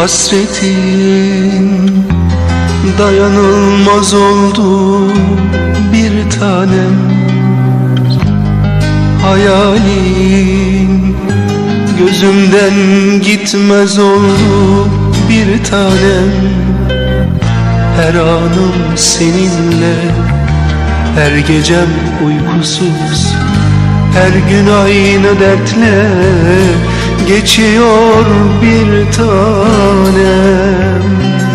Hasretin dayanılmaz oldu bir tanem. Hayalin gözümden gitmez oldu bir tanem. Her anım seninle, her gecem uykusuz, her gün aynı dertle geçiyor bir tanem.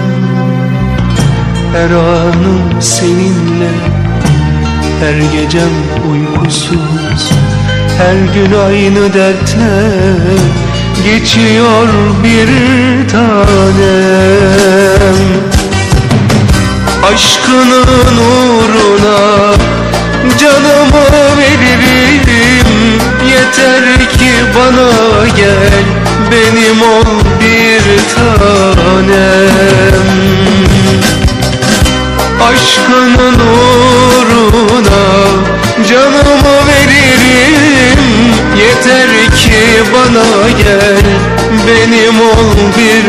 Her anım seninle, her gecem uykusuz, her gün aynı dertle geçiyor bir tanem. Aşkının uğruna canımı veririm, yeter ki bana gel, benim ol bir tanem. Aşkının uğruna canımı veririm, yeter ki bana gel, benim ol bir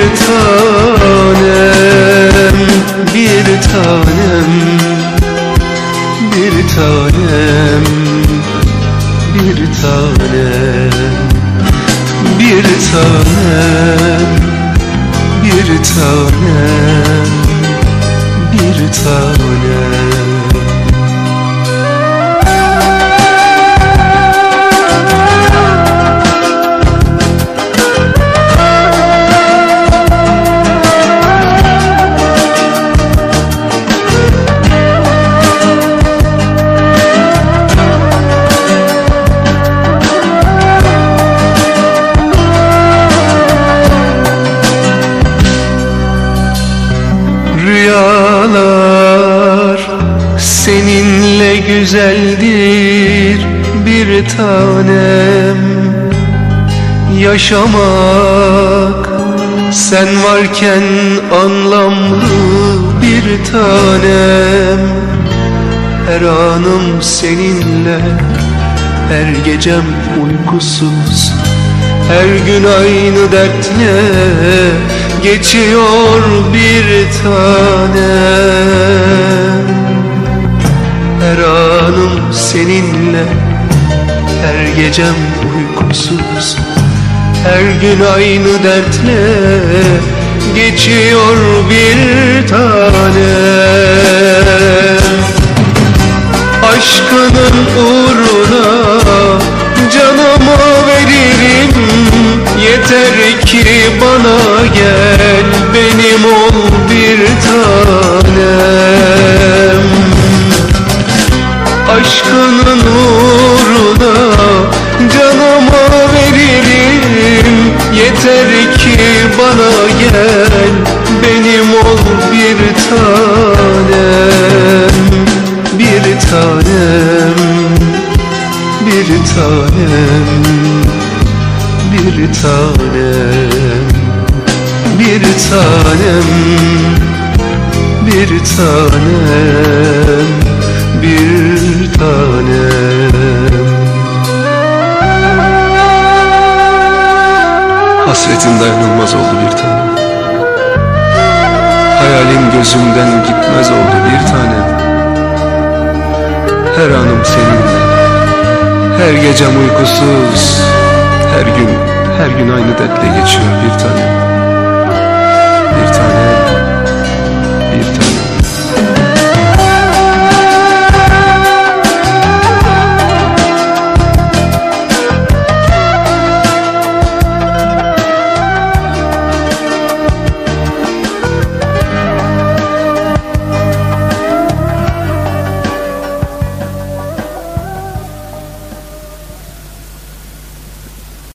tanem. Bir tanem, bir tanem, bir tanem, bir tanem, bir tanem, bir tanem. Rüyalar seninle güzeldir bir tanem. Yaşamak sen varken anlamlı bir tanem. Her anım seninle, her gecem uykusuz, her gün aynı dertle geçiyor bir tanem. Her anım seninle, her gecem uykusuz, her gün aynı dertle geçiyor bir tanem. Aşkının uğruna canımı veririm, yeter ki bana gel, benim ol bir tanem. Aşkının uğruna canımı veririm, yeter ki bana gel, benim ol bir tanem. Bir tanem, bir tanem, bir tanem, bir tanem, bir tanem, bir tanem. Hasretin dayanılmaz oldu bir tanem. Hayalin gözümden gitmez oldu bir tanem. Her anım seninle, her gecem uykusuz, her gün aynı dertle geçiyor bir tanem.